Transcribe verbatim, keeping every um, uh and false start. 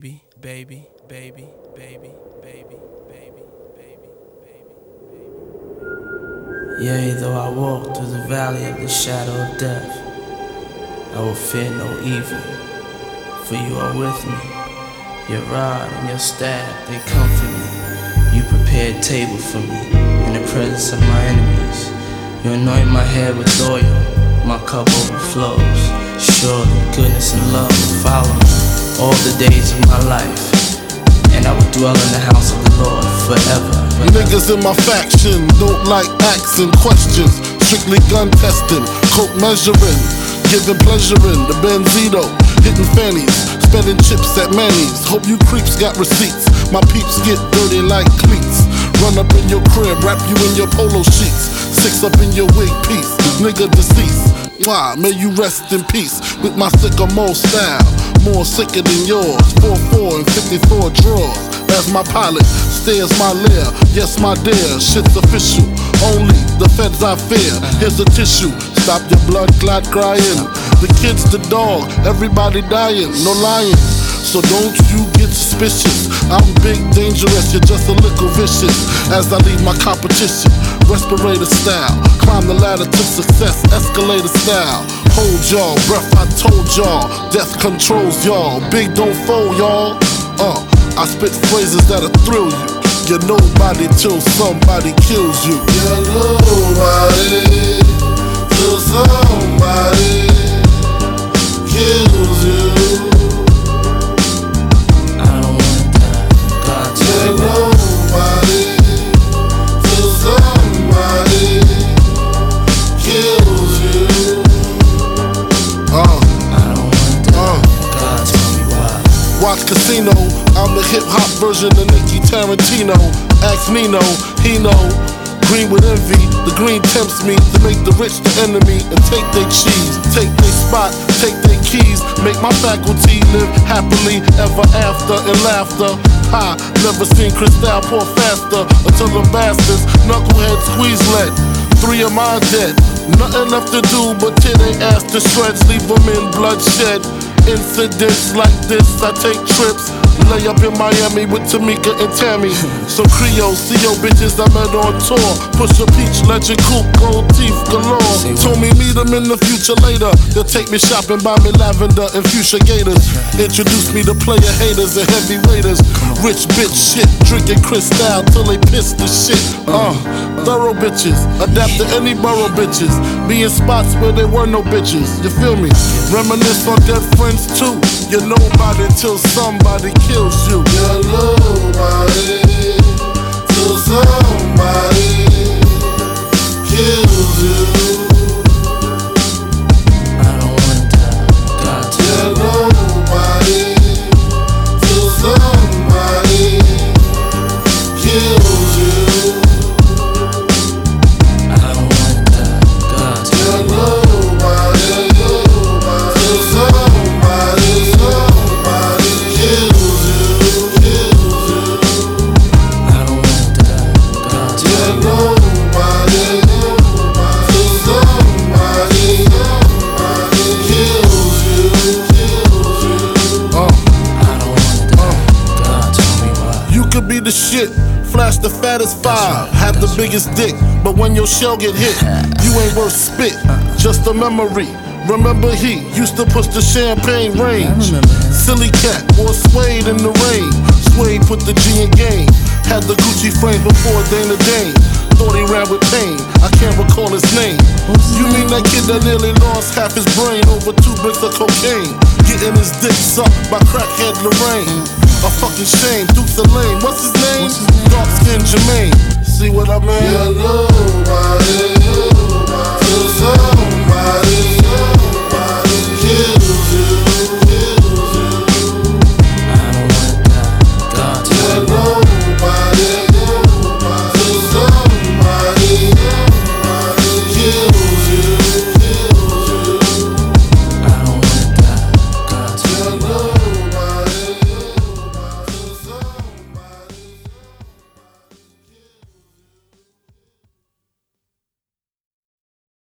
baby, baby, baby, baby, baby, baby, baby, baby. Yea, though I walk through the valley of the shadow of death, I will fear no evil, for you are with me. Your rod and your staff, they comfort me. You prepare a table for me in the presence of my enemies. You anoint my head with oil, my cup overflows. Surely goodness and love will follow me all the days of my life, and I will dwell in the house of the Lord forever. Niggas in my faction don't like asking questions. Strictly gun testing, coke measuring, giving pleasure in the Benzito, hitting fannies, spending chips at Manny's. Hope you creeps got receipts. My peeps get dirty like cleats. Run up in your crib, wrap you in your polo sheets. Six up in your wig piece, nigga deceased. Why? May you rest in peace with my sycamore style, more sicker than yours. four four and fifty-four drawers. As my pilot stares my lair, yes my dear, shit's official. Only the feds I fear. Here's a tissue, stop your blood clot crying. The kids, the dog, everybody dying, no lying. So don't you get suspicious. I'm big, dangerous, you're just a little vicious. As I leave my competition, respirator style, climb the ladder to success, escalator style. Hold y'all breath, I told y'all, death controls y'all. Big don't fold y'all. Uh, I spit phrases that'll thrill you. You're nobody till somebody kills you. You're nobody till somebody kills you. Watch Casino, I'm the hip-hop version of Nicky Tarantino. Ask Nino, he know. Green with envy, the green tempts me to make the rich the enemy and take their cheese, take their spot, take their keys, make my faculty live happily ever after in laughter. Ha, never seen Cristal pour faster until the bastards, knuckleheads squeeze lead. Three of mine dead, nothing left to do but tear they ass to shreds, leave them in bloodshed. Incidents like this, I take trips. Lay up in Miami with Tamika and Tammy. Some Creole, C O bitches I met on tour. Push a peach, legend, coupe, gold teeth galore. Told me meet them in the future later. They'll take me shopping, buy me lavender and fuchsia gators. Introduce me to player haters and heavy waiters. Rich bitch shit, drinking Cristal till they piss the shit. Uh, thorough bitches, adapt to any borough bitches. Be in spots where there were no bitches, you feel me? Reminisce on dead friends too. You're nobody till somebody kills you. You're nobody till somebody kills you. I don't wanna die, God tell You're nobody till somebody kills you. I don't wanna die, God tell You're nobody till somebody, somebody kills you, kills you. I don't wanna die, God tell You're nobody till somebody, somebody kills you, kills you. Uh. I don't wanna die, God tell me why. You could be the shit, flash the fattest five, have the biggest dick, but when your shell get hit, you ain't worth spit, just a memory. Remember he used to push the champagne range. Silly cat, wore suede in the rain. Suede put the G in game. Had the Gucci frame before Dana Dane. Thought he ran with pain, I can't recall his name. You mean that kid that nearly lost half his brain over two bricks of cocaine? Getting his dick sucked by crackhead Lorraine. A fucking shame, Dukes of Lane, what's his name? Dark skin Jermaine, see what I mean? You're nobody till somebody